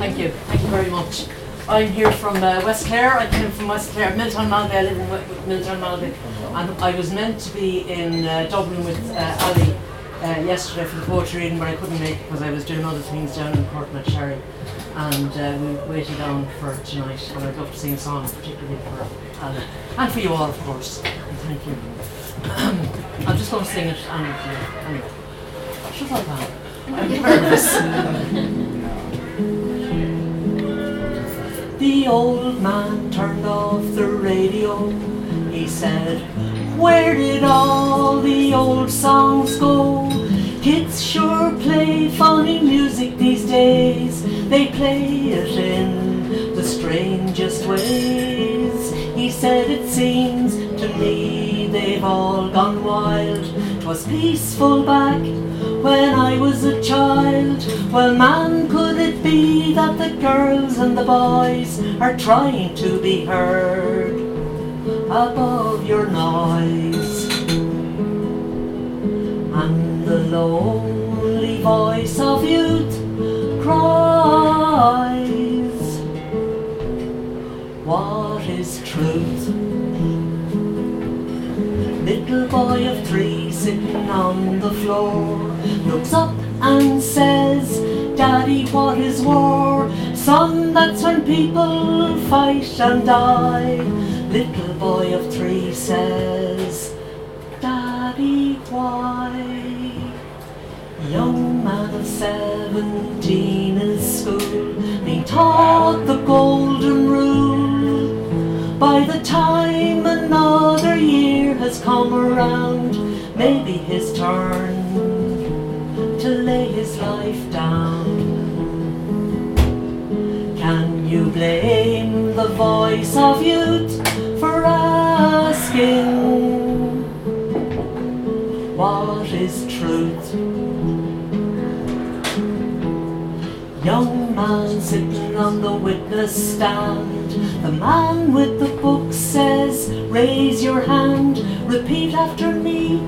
Thank you very much. I'm here from West Clare. I came from West Clare, Milltown Malbay. I live in Milltown Malbay, and I was meant to be in Dublin with Ali yesterday for the poetry reading, but I couldn't make it because I was doing other things down in Corkmacsherry, and we waited on for tonight. And I'd love to sing a song, particularly for Ali and for you all, of course. And thank you. I'm just going to sing it, and anyway, shut up, Anne. I'm nervous. The old man turned off the radio. He said, "Where did all the old songs go? Kids sure play funny music these days. They play it in the strangest ways." He said, "It seems to me they've all gone wild. 'Twas peaceful back when I was a child. Well, man, could it be that the girls and the boys are trying to be heard above your noise? And the lonely voice of youth cries, what is truth?" Little boy of 3 sitting on the floor looks up and says, "Daddy, what is war?" "Son, that's when people fight and die." Little boy of 3 says, "Daddy, why?" Young man of 17 in school, being taught the golden rule. By the time another year has come around, maybe his turn to lay his life down. Can you blame the voice of youth for asking, what is truth? Young man sitting on the witness stand, the man with the book says, "Raise your hand, repeat after me."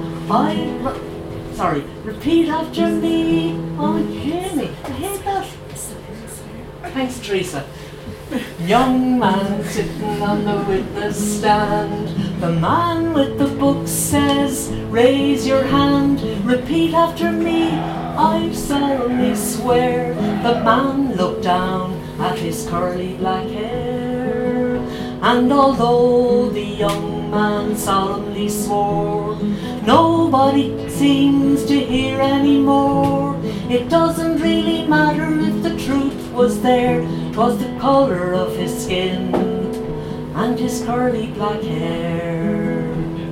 Repeat after me. Oh, Jamie, I hate that. Thanks, Teresa. Young man sitting on the witness stand, the man with the book says, "Raise your hand, repeat after me." I solemnly swear the man looked down at his curly black hair, and although the young man solemnly swore, nobody seems to hear anymore. It doesn't really matter if the truth was there, 'twas the colour of his skin and his curly black hair.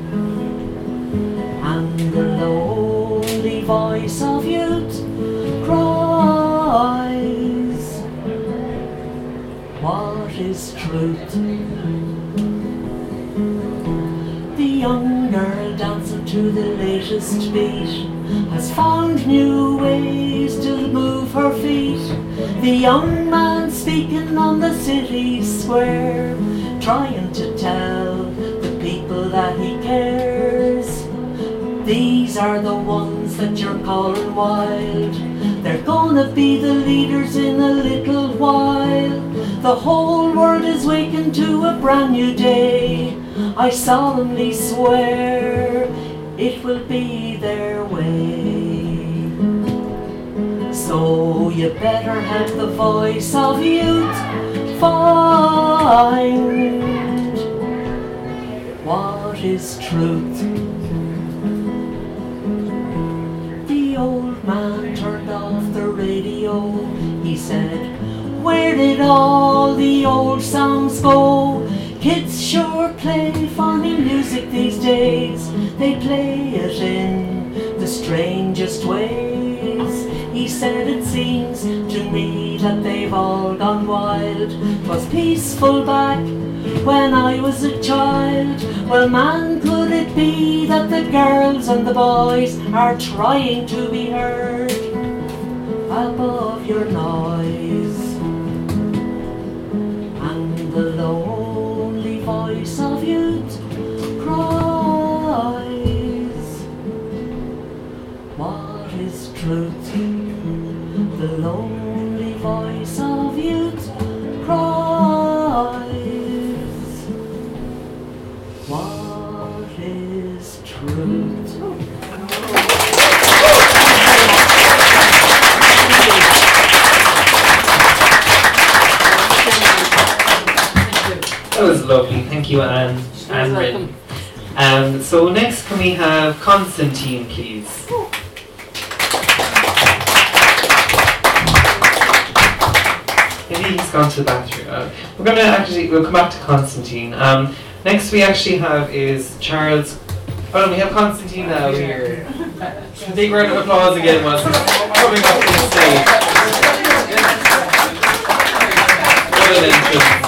And the lonely voice of youth cries, what is truth? The young girl dancing to the latest beat has found new ways to move her feet. The young man speaking on the city square, trying to tell the people that he cares. These are the ones that you're calling wild. They're gonna be the leaders in a little while. The whole world is waking to a brand new day. I solemnly swear it will be their way. So you better help the voice of youth find what is truth. The old man turned off the radio. He said, "Where did all the old songs go? Kids sure play funny music these days. They play it in the strangest ways." He said, "It seems to me that they've all gone wild. 'Twas peaceful back when I was a child. Well, man, could it be that the girls and the boys are trying to be heard above your noise? And the lonely voice of youth cries, what is truth?" The lonely voice of youth That was lovely. Thank you, Anne. Anne Rin. So next, can we have Constantine, please? Maybe he's gone to the bathroom. We'll come back to Constantine. Next we actually have is Charles. Oh, we have Constantine now here. A big round of applause again once coming up to the stage. What an entrance.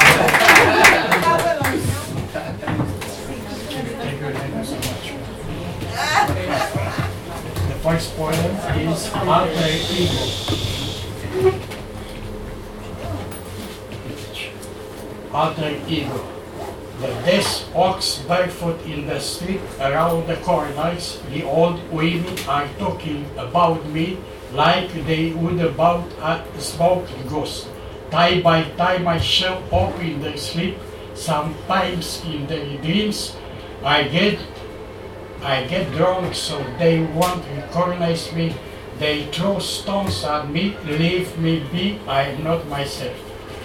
The first poem is Alter Ego. Alter Ego. The desk walks barefoot in the street around the corners. The old women are talking about me like they would about a smoked ghost. Time by time I show up in their sleep. Sometimes in their dreams I get drunk so they won't recognize me. They throw stones at me, leave me be, I am not myself.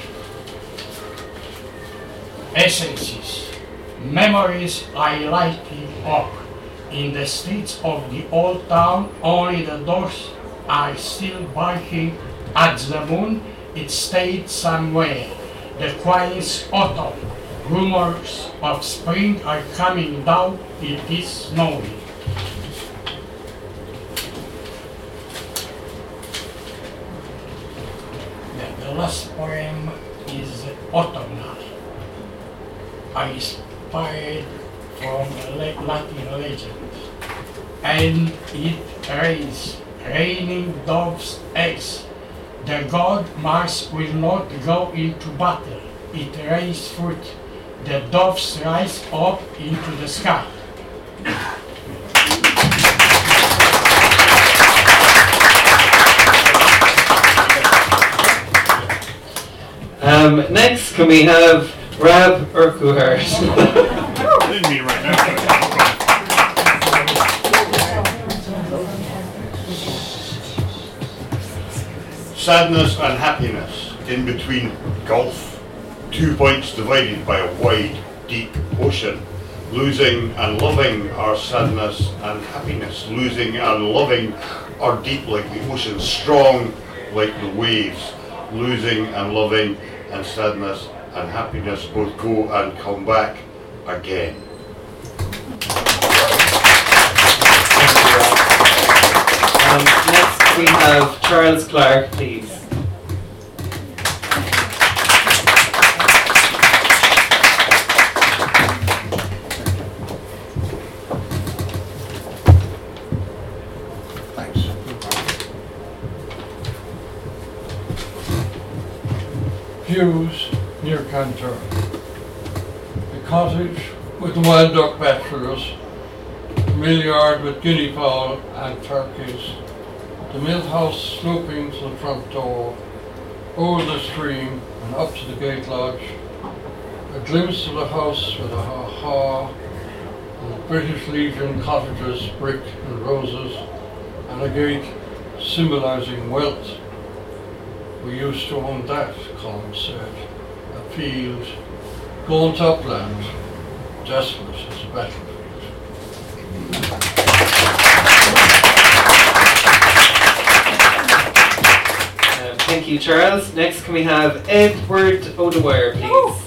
Essences, memories I lighting up. In the streets of the old town, only the doors are still barking at the moon. It stayed somewhere. The quiet's autumn. Rumors of spring are coming down. It is snowing. The last poem is autumnal. I inspired from a Latin legend. And it rains, raining doves' eggs. The god Mars will not go into battle. It rains fruit. The doves rise up into the sky. Next, can we have Rab Urquhart? Me right now. Sadness and happiness in between gulf, 2 points divided by a wide, deep ocean. Losing and loving our sadness and happiness. Losing and loving are deep like the ocean, strong like the waves. Losing and loving and sadness and happiness both go and come back again. Next we have Charles Clark, please. Thanks. Hughes near Cantor. A cottage with wild duck bachelors, a mill yard with guinea fowl and turkeys, the mill house sloping to the front door, over the stream and up to the gate lodge, a glimpse of the house with a ha-ha, and the British Legion cottages, brick and roses, and a gate symbolizing wealth. We used to own that, Colin said, a field, gaunt upland, desolate as a battlefield. Thank you, Charles. Next, can we have Edward O'Dwyer, please?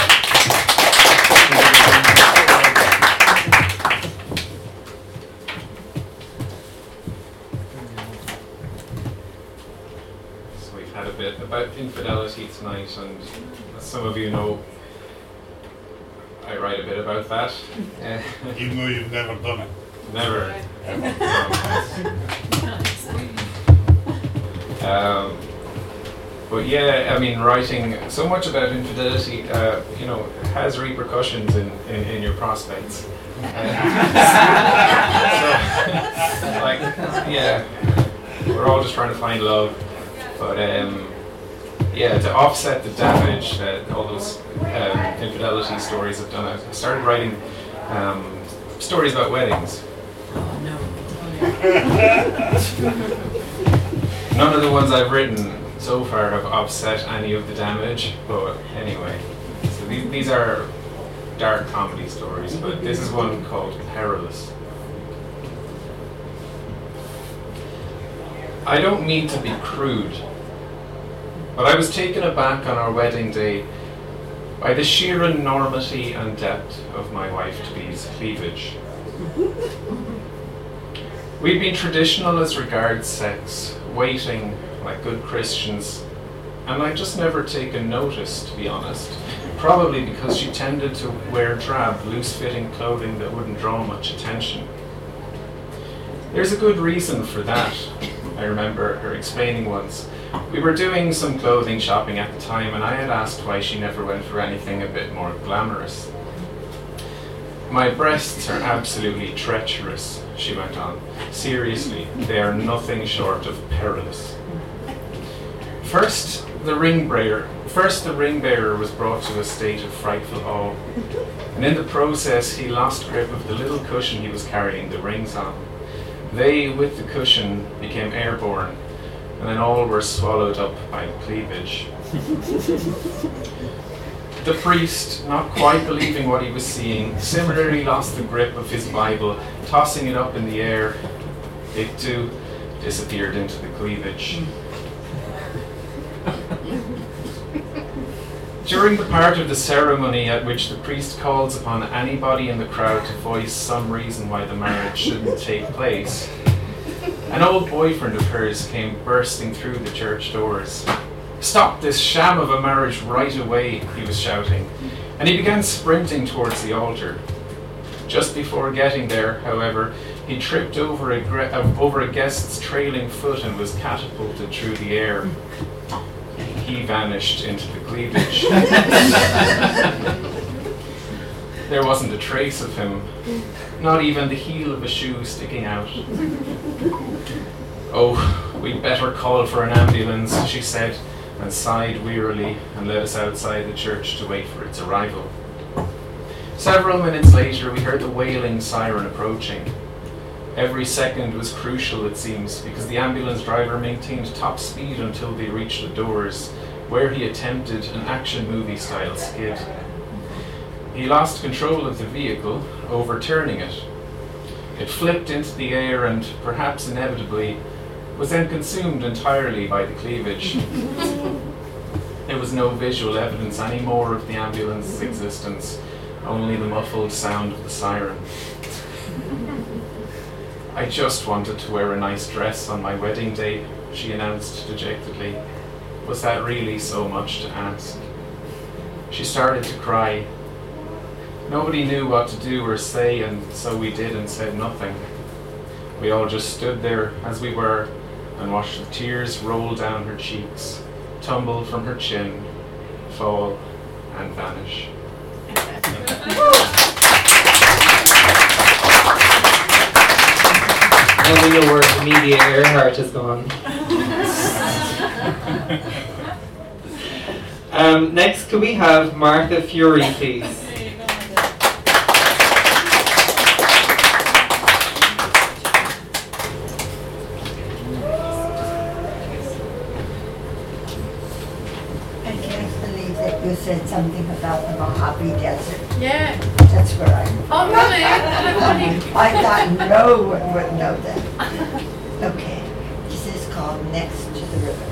So we've had a bit about infidelity tonight, and as some of you know, I write a bit about that. Even though you've never done it. Never. But yeah, I mean, writing so much about infidelity, has repercussions in your prospects. We're all just trying to find love, but to offset the damage that all those infidelity stories have done, I started writing stories about weddings. None of the ones I've written so far have offset any of the damage, but anyway, so these are dark comedy stories, but this is one called Perilous. I don't mean to be crude, but I was taken aback on our wedding day by the sheer enormity and depth of my wife-to-be's cleavage. We'd been traditional as regards sex, waiting like good Christians, and I'd just never taken notice, to be honest, probably because she tended to wear drab, loose-fitting clothing that wouldn't draw much attention. There's a good reason for that, I remember her explaining once. We were doing some clothing shopping at the time, and I had asked why she never went for anything a bit more glamorous. My breasts are absolutely treacherous, she went on. Seriously, they are nothing short of perilous. First, the ring bearer was brought to a state of frightful awe, and in the process he lost grip of the little cushion he was carrying the rings on. They, with the cushion, became airborne, and then all were swallowed up by cleavage. The priest, not quite believing what he was seeing, similarly lost the grip of his Bible, tossing it up in the air. It too disappeared into the cleavage. During the part of the ceremony at which the priest calls upon anybody in the crowd to voice some reason why the marriage shouldn't take place, an old boyfriend of hers came bursting through the church doors. "Stop this sham of a marriage right away," he was shouting, and he began sprinting towards the altar. Just before getting there, however, he tripped over a guest's trailing foot and was catapulted through the air. He vanished into the cleavage. There wasn't a trace of him, not even the heel of a shoe sticking out. "Oh, we'd better call for an ambulance," she said, and sighed wearily and led us outside the church to wait for its arrival. Several minutes later, we heard the wailing siren approaching. Every second was crucial, it seems, because the ambulance driver maintained top speed until they reached the doors, where he attempted an action movie-style skid. He lost control of the vehicle, overturning it. It flipped into the air and, perhaps inevitably, was then consumed entirely by the cleavage. There was no visual evidence anymore of the ambulance's existence, only the muffled sound of the siren. "I just wanted to wear a nice dress on my wedding day," she announced dejectedly. Was that really so much to ask? She started to cry. Nobody knew what to do or say, and so we did and said nothing. We all just stood there as we were and watched the tears roll down her cheeks, tumble from her chin, fall and vanish. Now we know where Amelia Earhart has gone. Next, could we have Martha Fury, please? I can't believe that you said something about the Mojave Desert. Yeah. That's where I'm from. Oh, really? I thought no one would know that. Okay, this is called Next to the River.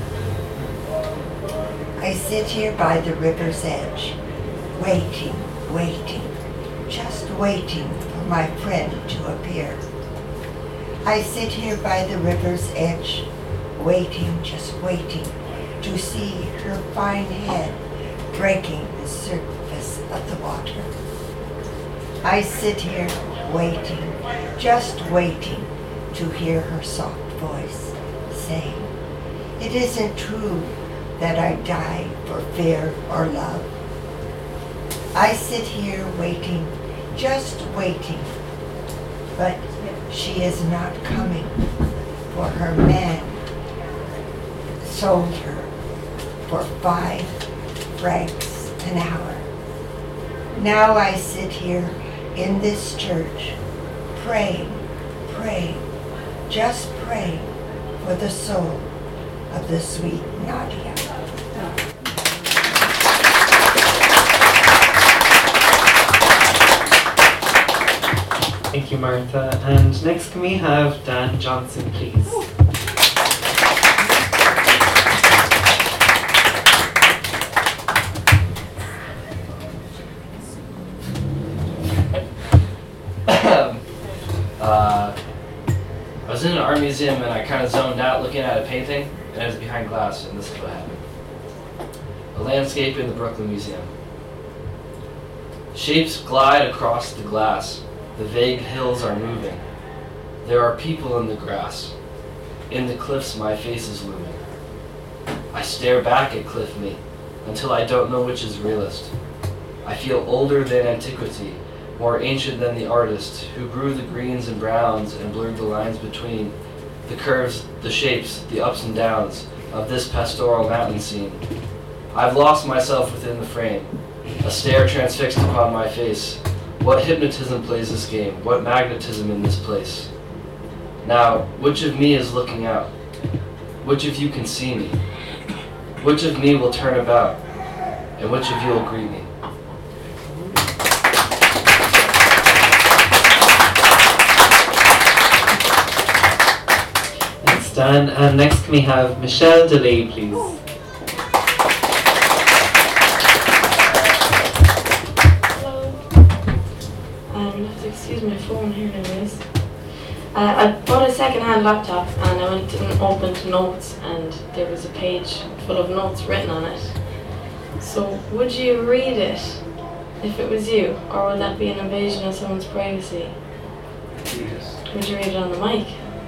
I sit here by the river's edge, waiting, just waiting for my friend to appear. I sit here by the river's edge, waiting, just waiting to see her fine head breaking the surface of the water. I sit here waiting, just waiting to hear her soft voice saying, "It isn't true that I died for fear or love." I sit here waiting, just waiting, but she is not coming, for her man sold her for 5 francs an hour. Now I sit here in this church, praying, just praying for the soul of the sweet Nadia. Thank you, Martha. And next, can we have Dan Johnson, please? I was in an art museum and I kind of zoned out looking at a painting, and I was behind glass, and this is what happened. A landscape in the Brooklyn Museum. Shapes glide across the glass. The vague hills are moving. There are people in the grass. In the cliffs, my face is looming. I stare back at cliff me until I don't know which is realist. I feel older than antiquity, more ancient than the artist who grew the greens and browns and blurred the lines between the curves, the shapes, the ups and downs of this pastoral mountain scene. I've lost myself within the frame, a stare transfixed upon my face. What hypnotism plays this game? What magnetism in this place? Now, which of me is looking out? Which of you can see me? Which of me will turn about? And which of you will greet me? Thanks, Dan. And next, can we have Michelle DeLay, please? Excuse my phone here anyways. I bought a second-hand laptop and I went and opened notes and there was a page full of notes written on it. So would you read it if it was you, or would that be an invasion of someone's privacy? Would you read it on the mic?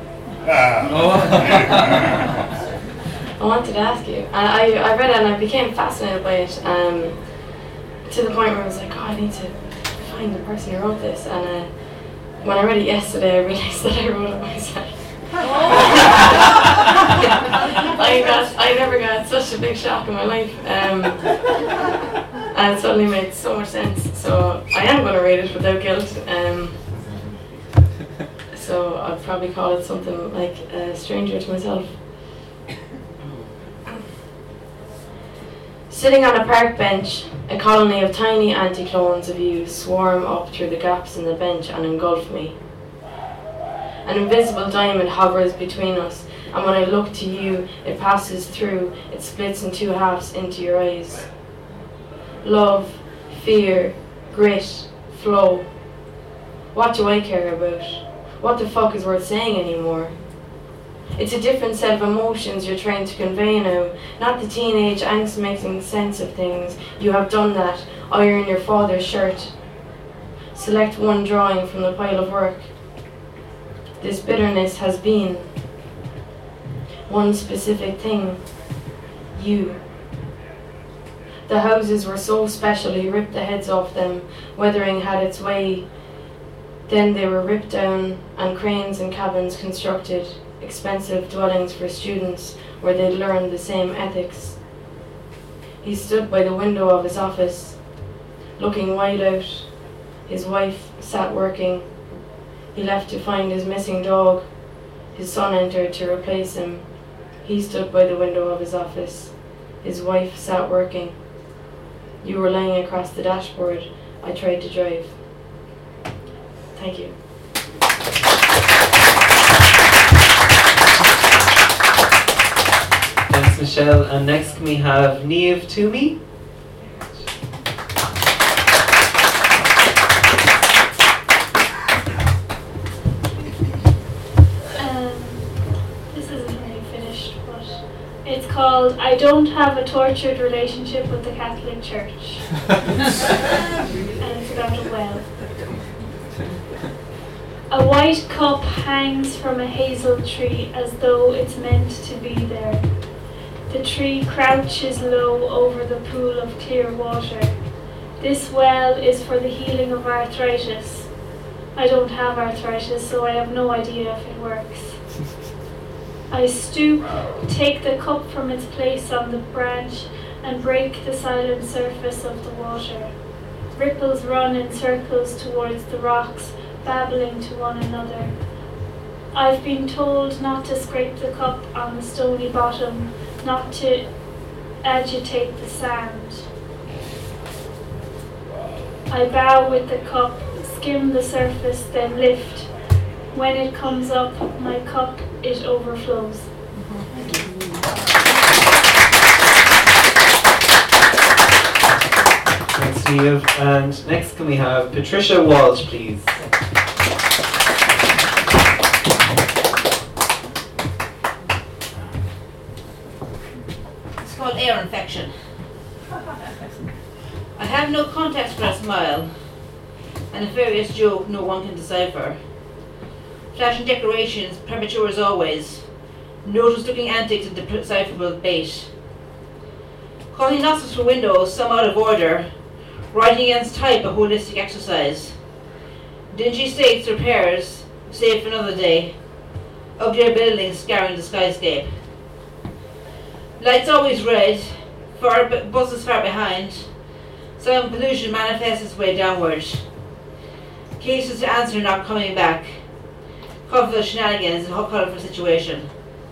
I wanted to ask you. And I read it and I became fascinated by it to the point where I was like, oh, I need to find the person who wrote this. And when I read it yesterday, I realised that I wrote it myself. I never got such a big shock in my life. And it suddenly made so much sense. So I am going to read it without guilt. So I'd probably call it something like a stranger to myself. Sitting on a park bench, a colony of tiny anti-clones of you swarm up through the gaps in the bench and engulf me. An invisible diamond hovers between us, and when I look to you, it passes through, it splits in two halves into your eyes. Love, fear, grit, flow. What do I care about? What the fuck is worth saying anymore? It's a different set of emotions you're trying to convey now, not the teenage angst making sense of things. You have done that. Iron your father's shirt. Select one drawing from the pile of work. This bitterness has been one specific thing. You. The houses were so special he ripped the heads off them. Weathering had its way. Then they were ripped down and cranes and cabins constructed. Expensive dwellings for students where they'd learn the same ethics. He stood by the window of his office, looking wide out. His wife sat working. He left to find his missing dog. His son entered to replace him. He stood by the window of his office. His wife sat working. You were laying across the dashboard. I tried to drive. Thank you. Thanks, Michelle. And next, can we have Niamh Toomey? This isn't really finished, but it's called I Don't Have a Tortured Relationship with the Catholic Church. And it's about a well. A white cup hangs from a hazel tree as though it's meant to be there. The tree crouches low over the pool of clear water. This well is for the healing of arthritis. I don't have arthritis, so I have no idea if it works. I stoop, take the cup from its place on the branch, and break the silent surface of the water. Ripples run in circles towards the rocks, babbling to one another. I've been told not to scrape the cup on the stony bottom, not to agitate the sand. I bow with the cup, skim the surface, then lift. When it comes up, my cup, it overflows. Thanks, Steve. And next, can we have Patricia Walsh, please? It's called air infection. I have no context for a smile, and a various joke no one can decipher. Flashing decorations, premature as always. Notice-looking antics and decipherable bait. Calling nostrils for windows, some out of order. Writing against type, a holistic exercise. Dingy states, repairs, saved for another day. Ugly buildings scarring the skyscape. Lights always red, buses far behind. Sound pollution manifests its way downward. Cases to answer not coming back. Colorful shenanigans and colorful situation.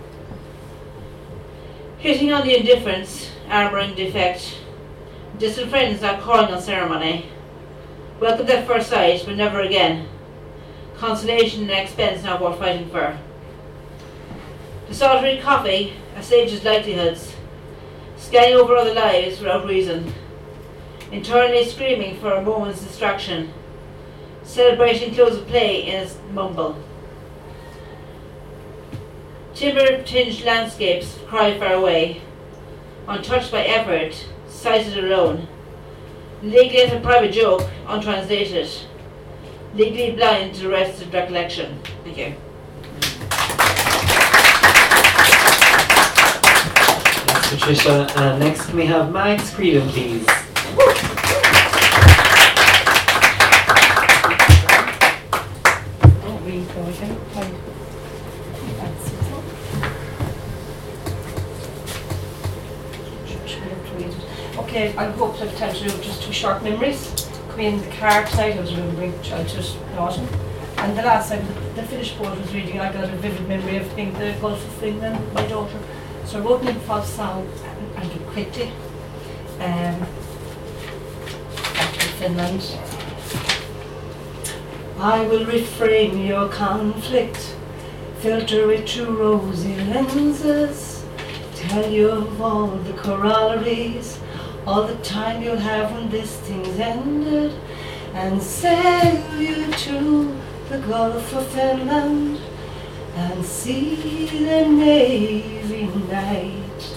Hitting on the indifference, armouring defect. Distant friends not calling on ceremony. Welcome at first sight, but never again. Consolation and expense not worth fighting for. Desultory coffee, assages livelihoods. Scanning over other lives without reason. Internally screaming for a moment's distraction. Celebrating close of play in its mumble. Timber-tinged landscapes cry far away. Untouched by effort, sighted alone. Legally as a private joke, untranslated. Legally blind to the rest of recollection. Thank you. Thanks, Patricia. And next, can we have Max Creedon, please? Okay, I'll go up to the time to do just 2 short memories. Coming in the car tonight, I was remembering childhood in autumn. And the last time the finished poet was reading, I got a vivid memory of being the Gulf of Finland, my daughter. So I wrote an false song and do quickly. Back to Finland. I will reframe your conflict, filter it through rosy lenses, tell you of all the corollaries, all the time you'll have when this thing's ended, and sail you to the Gulf of Finland and see the Navy night.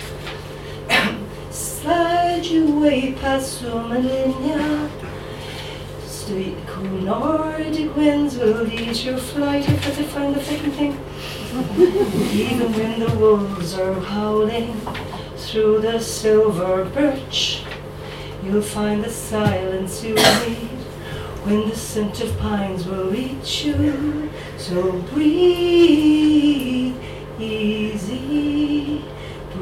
Slide you way past Suomenlinja. Sweet cool Nordic winds will lead your flight if they find the second thing. Even when the wolves are howling through the silver birch, you'll find the silence you need when the scent of pines will reach you. So breathe easy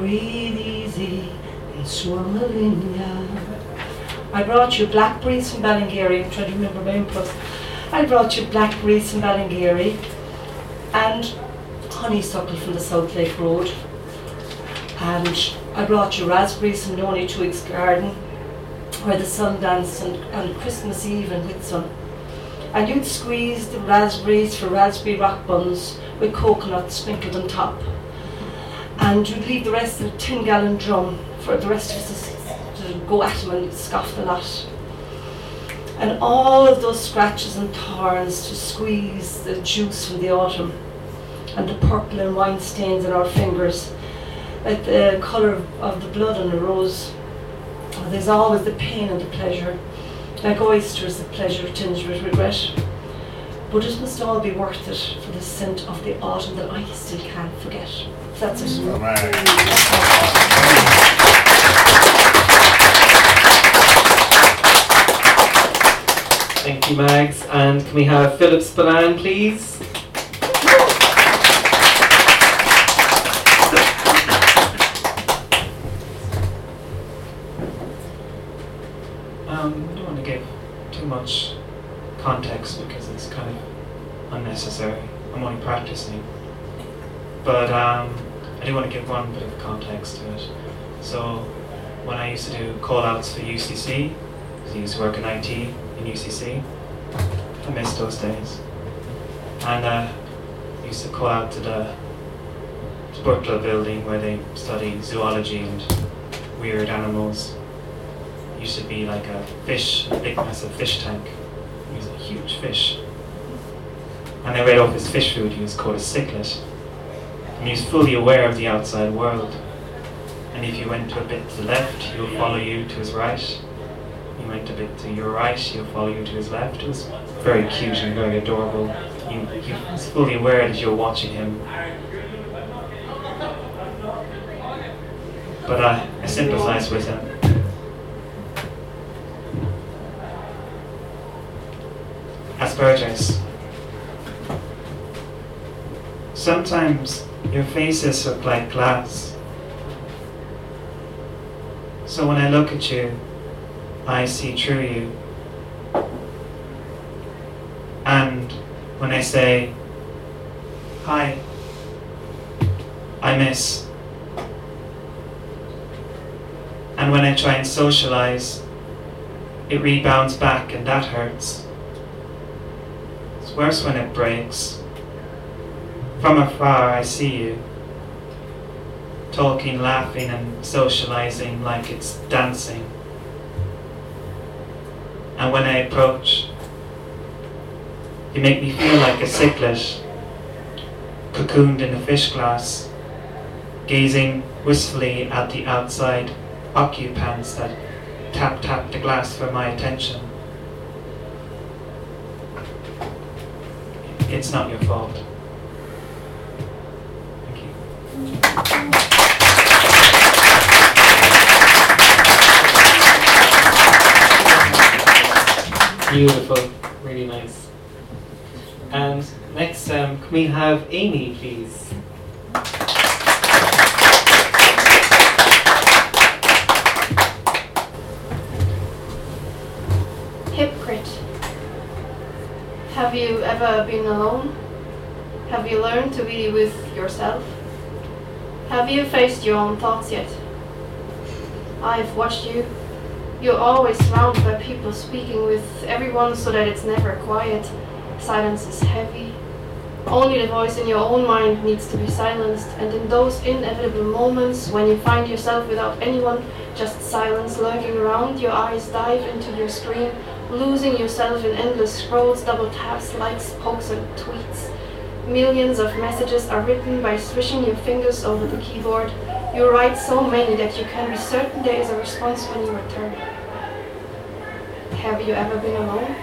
in Suomenlinja. I brought you blackberries from Ballingeary. I'm trying to remember my input. I brought you blackberries from Ballingeary and honeysuckle from the South Lake Road. And I brought you raspberries from Noni Twig's garden, where the sun danced on Christmas Eve and Whitsun. And you'd squeeze the raspberries for raspberry rock buns with coconut sprinkled on top. And you'd leave the rest in a 10-gallon drum for the rest of us to go at them and scoff the lot. And all of those scratches and thorns to squeeze the juice from the autumn, and the purple and wine stains on our fingers, like the colour of the blood on a rose. There's always the pain and the pleasure, like oysters, the pleasure tinged with regret. But it must all be worth it for the scent of the autumn that I still can't forget. That's it. Thank you, Mags. And can we have Philip Spillane, please? I don't want to give too much context because it's kind of unnecessary. I'm only practicing. But I do want to give one bit of context to it. So when I used to do call-outs for UCC, I used to work in IT in UCC, I miss those days. And I used to call out to the Burtle building where they study zoology and weird animals. It used to be like a fish, a big massive fish tank. He was a huge fish. And I read off his fish food. He was called a cichlid. And he was fully aware of the outside world. And if you went a bit to the left, he'll follow you to his right. He went a bit to your right, he'll follow you to his left. It was very cute and very adorable. He was fully aware that you're watching him. But I sympathize with him. Asperger's. Sometimes your faces look like glass. So when I look at you, I see through you. And when I say, hi, I miss. And when I try and socialize, it rebounds back and that hurts. It's worse when it breaks. From afar I see you, talking, laughing and socializing like it's dancing. And when I approach, you make me feel like a cichlid, cocooned in a fish glass, gazing wistfully at the outside occupants that tap the glass for my attention. It's not your fault. Thank you. Beautiful, really nice. And next, can we have Amy, please? Hypocrite. Have you ever been alone? Have you learned to be with yourself? Have you faced your own thoughts yet? I've watched you. You're always surrounded by people speaking with everyone so that it's never quiet. Silence is heavy. Only the voice in your own mind needs to be silenced, and in those inevitable moments when you find yourself without anyone, just silence lurking around, your eyes dive into your screen, losing yourself in endless scrolls, double taps, likes, pokes and tweets. Millions of messages are written by swishing your fingers over the keyboard. You write so many that you can be certain there is a response when you return. Have you ever been alone?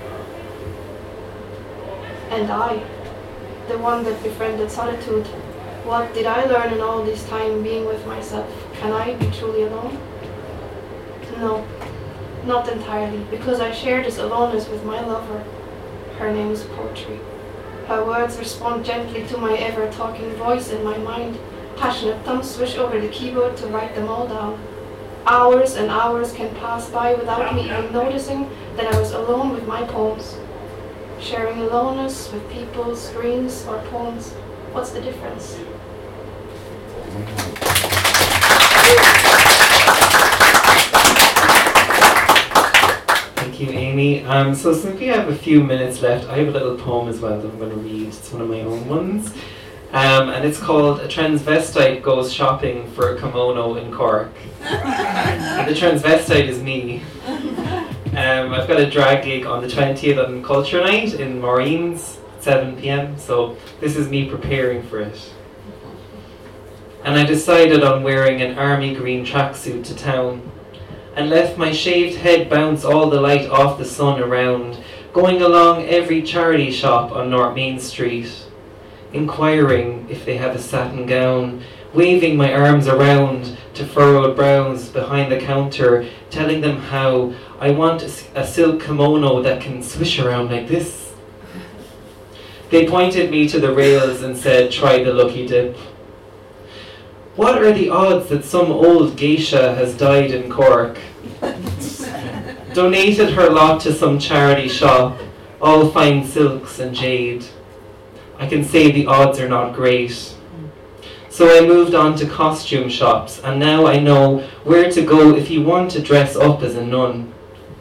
And I, the one that befriended solitude, what did I learn in all this time being with myself? Can I be truly alone? No, not entirely, because I share this aloneness with my lover. Her name is Poetry. Her words respond gently to my ever-talking voice in my mind. Passionate thumbs swish over the keyboard to write them all down. Hours and hours can pass by without me even noticing that I was alone with my poems. Sharing aloneness with people, screens, or poems. What's the difference? Thank you, Amy. So since we have a few minutes left, I have a little poem as well that I'm going to read. It's one of my own ones. And it's called A Transvestite Goes Shopping for a Kimono in Cork. And the transvestite is me. I've got a drag gig on the 20th on Culture Night in Maureen's at 7 p.m, so this is me preparing for it. And I decided on wearing an army green tracksuit to town, and left my shaved head bounce all the light off the sun around, going along every charity shop on North Main Street, inquiring if they have a satin gown, waving my arms around to furrowed brows behind the counter, telling them how I want a silk kimono that can swish around like this. They pointed me to the rails and said, try the lucky dip. What are the odds that some old geisha has died in Cork? Donated her lot to some charity shop, all fine silks and jade. I can say the odds are not great. So I moved on to costume shops, and now I know where to go if you want to dress up as a nun,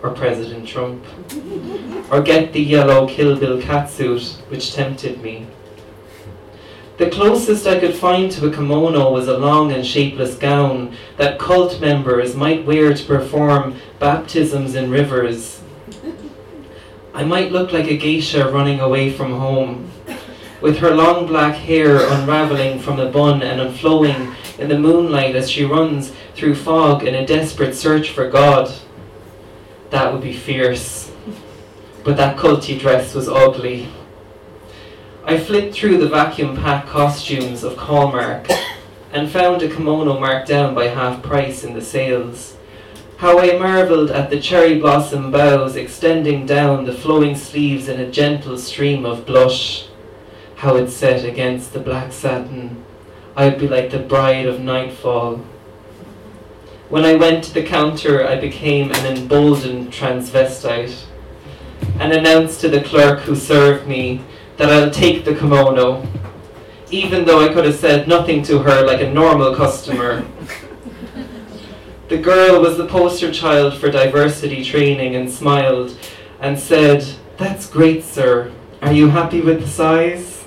or President Trump, or get the yellow Kill Bill catsuit, which tempted me. The closest I could find to a kimono was a long and shapeless gown that cult members might wear to perform baptisms in rivers. I might look like a geisha running away from home, with her long black hair unraveling from a bun and unflowing in the moonlight as she runs through fog in a desperate search for God. That would be fierce, but that culty dress was ugly. I flipped through the vacuum-packed costumes of Hallmark and found a kimono marked down by half price in the sales. How I marvelled at the cherry blossom boughs extending down the flowing sleeves in a gentle stream of blush. How it set against the black satin. I'd be like the bride of nightfall. When I went to the counter, I became an emboldened transvestite and announced to the clerk who served me that I'll take the kimono, even though I could have said nothing to her like a normal customer. The girl was the poster child for diversity training and smiled and said, "That's great, sir. Are you happy with the size?"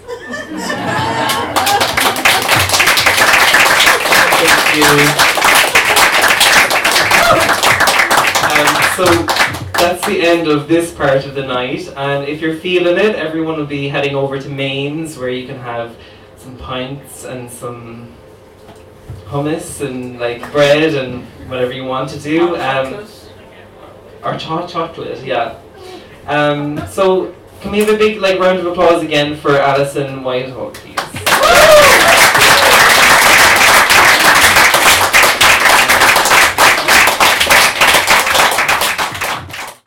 Thank you. So that's the end of this part of the night, and if you're feeling it, everyone will be heading over to Maine's, where you can have some pints and some hummus and like bread and whatever you want to do. Or chocolate, yeah. So can we have a big round of applause again for Alison Whitehall, please?